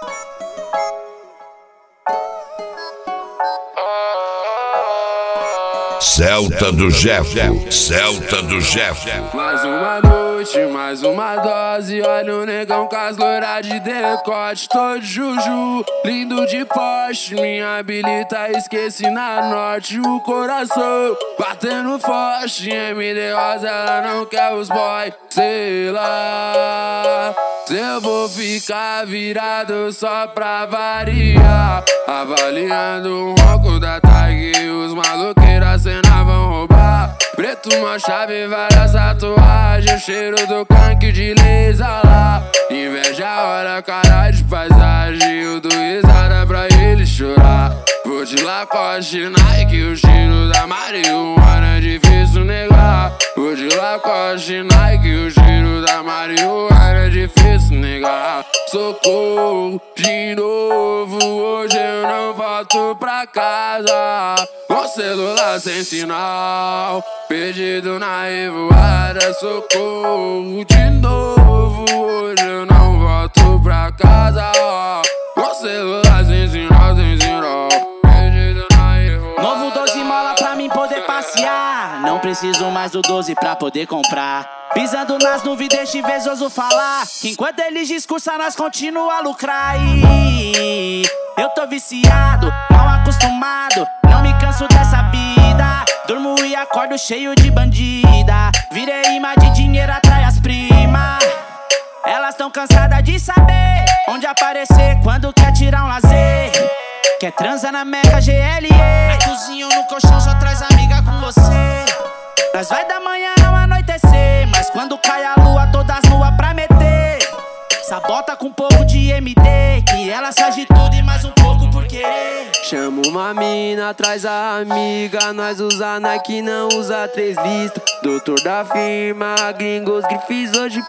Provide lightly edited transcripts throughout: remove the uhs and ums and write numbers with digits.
Celta do Jefo, Celta do Jefo. Mais uma noite, mais uma dose. Olha o negão com as loiras de decote, todo juju, lindo de poste. Minha habilita, esqueci na norte. O coração batendo forte. MD Rosa, ela não quer os boy. Sei lá se eu vou ficar virado só pra variar. Avaliando o ronco da tag, os maloqueiros a cena vão roubar. Preto, uma chave, várias tatuagens, o cheiro do canque de laser lá. Inveja a hora, cara de paisagem, eu dou risada pra ele chorar. Vou de Lacoste, Nike, o cheiro da marihuana é difícil negar. Vou de Lacoste, Nike, o cheiro da marihuana é difícil negar. Socorro, de novo, hoje eu não volto pra casa. Com celular sem sinal, perdido na revoada. Socorro, de novo, hoje eu não volto pra casa. Com celular sem sinal, perdido na revoada. Novo 12 mola pra mim poder passear. Não preciso mais do 12 pra poder comprar. Pisando nas nuvens, deixa invejoso falar que enquanto eles discursam, nós continua a lucrar. E eu tô viciado, mal acostumado, não me canso dessa vida. Durmo e acordo cheio de bandida. Virei imã de dinheiro, atrai as primas. Elas tão cansadas de saber onde aparecer quando quer tirar um lazer. Quer transar na Meca GLE, na cozinha ou no colchão, só traz amiga com você. Nós vai da manhã ao anoitecer, mas quando cai a lua, todas nuas pra meter. Sabota com um pouco de MD, que ela faz de tudo e mais um pouco por querer. Chama uma mina, traz a amiga. Nós usa Nike, não usa 3 listas. Doutor da firma, gringos, grifes hoje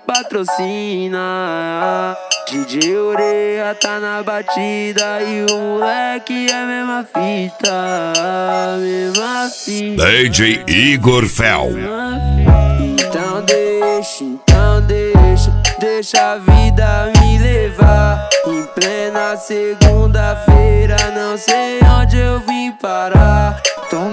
patrocina. DJ Oreia tá na batida e o moleque é a mesma fita, mesma fita. DJ Igor Fel. Então deixa a vida me levar. Em plena segunda-feira, não sei onde eu vim parar. Então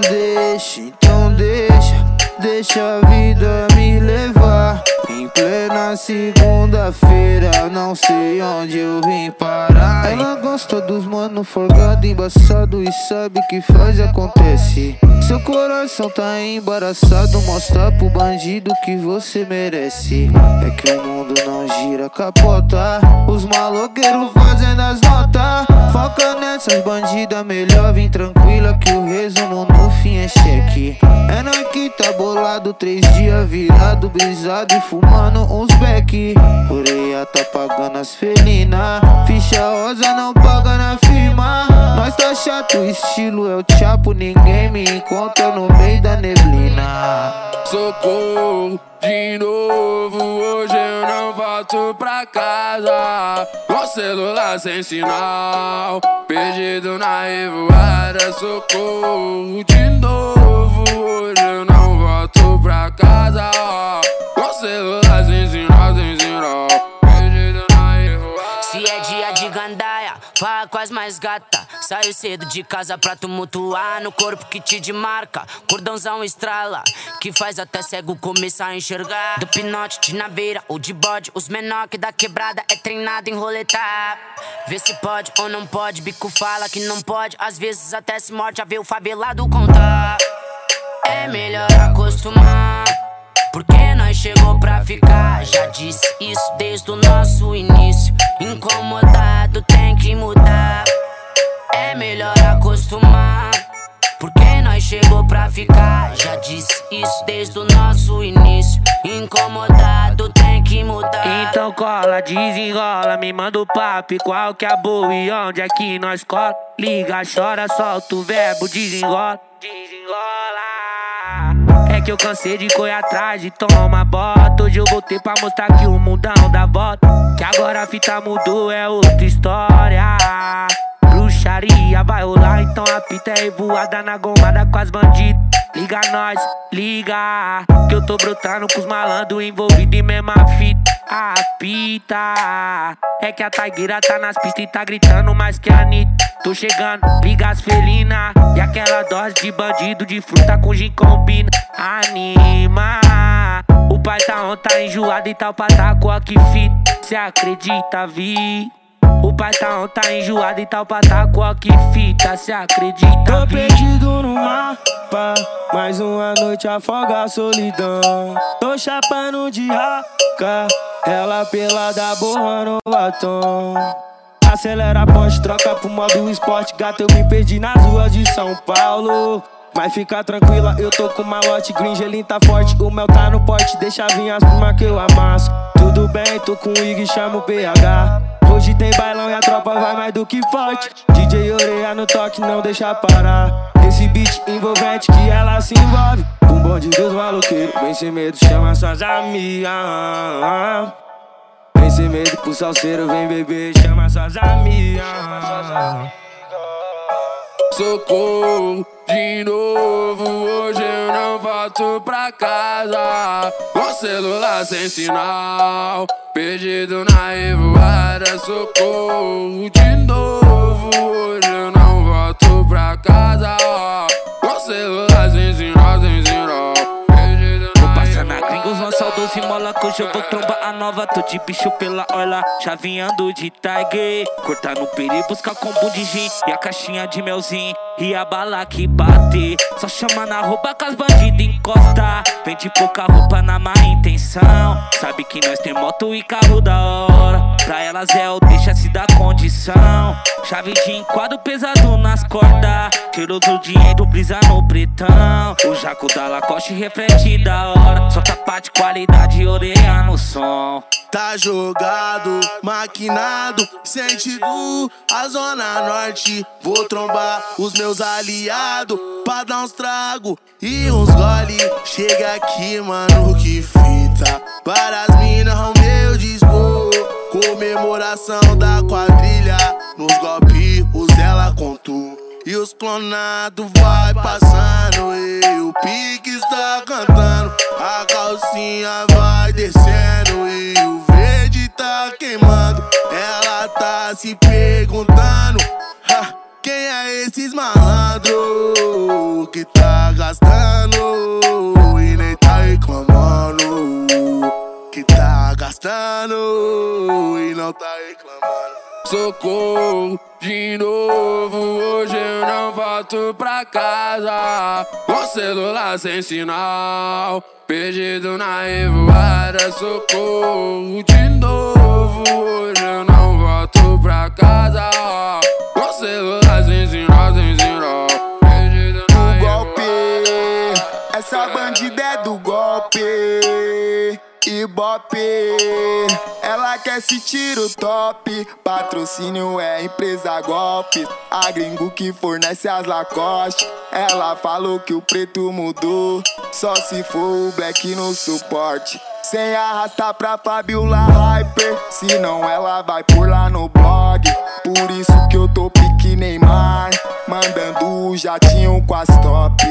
deixa a vida me levar. Em plena segunda-feira, não sei onde eu vim parar. Ela gosta dos mano folgado, embaçado e sabe que faz e acontece. Seu coração tá embaraçado, mostra pro bandido que você merece. É que o mundo não gira, capota. Os maloqueiros fazendo as notas. Foca nessas bandidas, melhor vir tranquila que o resumo no fim é cheque. É nós que tá bolado, 3 dias virado, brisado e fumando uns beck. Oreia tá pagando as felinas, ficha rosa não paga na firma. Nós tá chato, o estilo é o chapo, ninguém me encontra no meio da neblina. Socorro, de novo, hoje eu não volto pra casa. Com celular sem sinal, perdido na revoada. Socorro, de novo, hoje eu não volto pra casa. Com celular sem sinal, perdido na revoada. Se é dia de gandaia, fala com as mais gata. Saio cedo de casa pra tumultuar no corpo que te demarca. Cordãozão estrala, que faz até cego começar a enxergar. Do pinote de naveira ou de bode, os menor que da quebrada é treinado em roletar. Vê se pode ou não pode, bico fala que não pode. Às vezes até se morde a ver o favelado contar. É melhor acostumar, porque nós chegou pra ficar. Já disse isso desde o nosso início. Incomodado tem que mudar. É melhor acostumar, porque nós chegou pra ficar. Já disse isso desde o nosso início. Incomodado tem que mudar. Então cola, desenrola, me manda o papo. Qual que é a boa e onde é que nós cola? Liga, chora, solta o verbo, desenrola. É que eu cansei de correr atrás e toma bota. Hoje eu voltei pra mostrar que o mundão dá volta. Que agora a fita mudou, é outra história. Bruxaria vai rolar, então a pita é voada na gomada com as bandidas. Liga nós, liga, que eu tô brotando com os malandros envolvidos em mesma fita. apita. É que a Taigueira tá nas pistas e tá gritando mais que a Anitta. Tô chegando, liga as felinas. E aquela dose de bandido de fruta com gin combina. Anima. O pai tá on, tá enjoado e tal pataco aqui fita. Cê acredita, vi? O pai tá on, tá enjoado e tal pataco aqui fita. Cê acredita, Tô vi? perdido no mapa, mais uma noite afoga a solidão. Tô chapando de raca, ela pelada borrando o batom. Acelera a ponte, troca pro modo esporte. Gato, eu me perdi nas ruas de São Paulo. Mas fica tranquila, eu tô com malote. Green gelinho tá forte, o mel tá no pote. Deixa vir as plumas que eu amasso. Tudo bem, tô com o Ig, chamo o PH. Hoje tem bailão e a tropa vai mais do que forte. DJ Oreia no toque, não deixa parar. Esse beat envolvente que ela se envolve. Com o bonde dos maloqueiros, vem sem medo, chama suas amigas. Vem sem medo pro salseiro, vem beber, chama suas amigas. Socorro, de novo, hoje eu não volto pra casa. Com celular sem sinal, perdido na revoada. Socorro, de novo, hoje eu não volto pra casa. Com celular sem sinal, perdido na Passa na gringos, lança o 12 mola. Que hoje eu vou trombar a nova. Tô de bicho pela orla, chavinhando de Tiger. Cortar no peri, buscar combo de gin e a caixinha de melzinho. E a bala que bater, só chama na roupa que as bandidas encosta. Vende pouca roupa na má intenção. Sabe que nós tem moto e carro da hora. Pra elas é o deixa-se dar condição. Chave de enquadro pesado nas cordas. Cheiroso dinheiro, brisa no pretão. O jaco da Lacoste reflete da hora. Só tapa de qualidade, orelha no som. Tá jogado, maquinado, sentido a zona norte. Vou trombar os meus aliados pra dar uns trago e uns gole. Chega aqui, mano, que fita. Para as minas, o meu dispor. Comemoração da quadrilha. Nos golpes, os dela contou. E os clonados vai passando. E o pique está cantando. A calcinha vai descendo. E o verde tá queimando. Ela tá se perguntando: quem é esses malandros que tá gastando e nem tá reclamando? Que tá gastando e não tá reclamando. Socorro, de novo, hoje eu não volto pra casa. Com celular sem sinal, perdido na revoada. Socorro, de novo, hoje eu não volto pra casa. Com celular sem sinal, perdido na golpe. Essa bandida é do golpe. Ibope, ela quer se tiro top. Patrocínio é empresa golpe. A gringo que fornece as Lacoste. Ela falou que o preto mudou, só se for o black no suporte. Sem arrastar pra Fabiola Hyper, senão ela vai por lá no blog. Por isso que eu tô pique Neymar, mandando o jatinho com as top.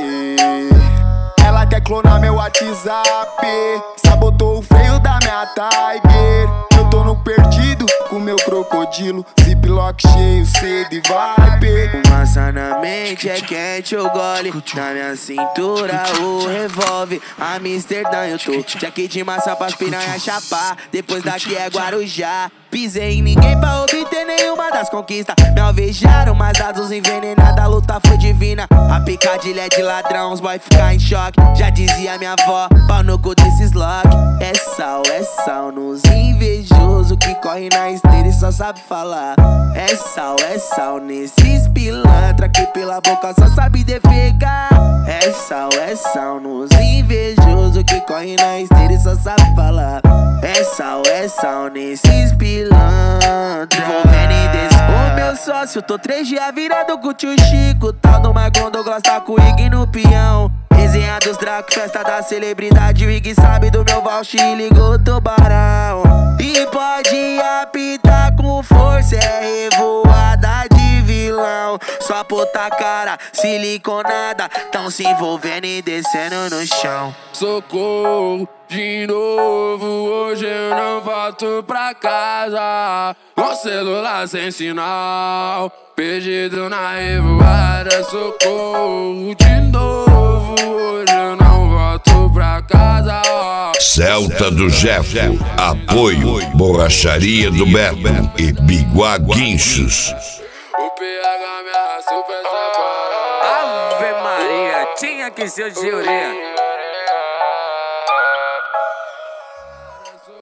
Ela quer clonar meu WhatsApp, sabotou o freio da minha Tiger. Eu tô no perdido com meu crocodilo, ziplock cheio, sede vibe. Fumaça na mente é quente, o gole. Na minha cintura o revólver. Amsterdã eu tô, jack de massa pras piranha chapar. Depois daqui é Guarujá. Pisei em ninguém pra obter nenhuma das conquistas. Me alvejaram, mas dados envenenados. A luta foi divina. A picadilha é de ladrão, os boy ficar em choque. Já dizia minha avó, pau no cu desses lock. É sal nos invejoso que corre na esteira e só sabe falar. É sal nesses pilantra que pela boca só sabe defecar. É sal nos invejoso que corre na esteira e só sabe falar. É sal nesses pilantra. O meu sócio, tô 3 dias virado com o tio Chico. Tal do Michael Douglas tá com o Ig no peão. Resenha dos Draco, festa da celebridade. O Ig sabe do meu vouch e ligou o tubarão. E pode apitar com força, é revoada de vilão. Só puta cara siliconada, tão se envolvendo e descendo no chão. Socorro, de novo, hoje eu não volto pra casa. Com celular sem sinal, perdido na revoada. Socorro, de novo, hoje eu não volto pra casa. Celta do Jeff, apoio, Borracharia do Beto e Biguá Guinchos. O PH me arrastou pra essa parada. Ave Maria, tinha que ser o de orelha.